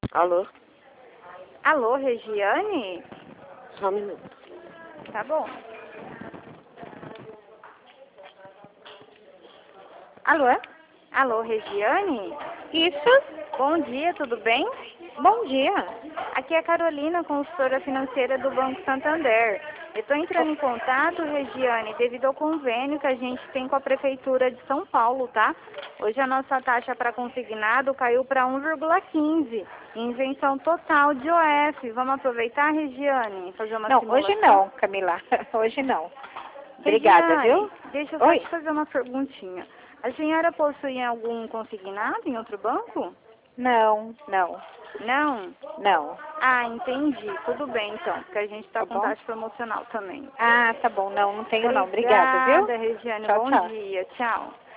Alô? Alô, Regiane? Só um minuto. Tá bom. Alô? Alô, Regiane? Isso? Bom dia, tudo bem? Bom dia. Aqui é a Carolina, consultora financeira do Banco Santander. Eu estou entrando em contato, Regiane, devido ao convênio que a gente tem com a Prefeitura de São Paulo, tá? Hoje a nossa taxa para consignado caiu para 1,15, isenção total de OF. Vamos aproveitar, Regiane, fazer uma Não, simulação? hoje não, Camila. Hoje não. Obrigada, Regiane, viu? deixa eu só Oi. te fazer uma perguntinha. A senhora possui algum consignado em outro banco? Não, não, Não? não. Ah, entendi. Tudo bem, então, porque a gente está Tá com bom? taxa promocional também. Ah, tá bom. Não, não tenho não. Obrigada, viu? Obrigada, Regiane. Tchau, Bom tchau. dia. Tchau.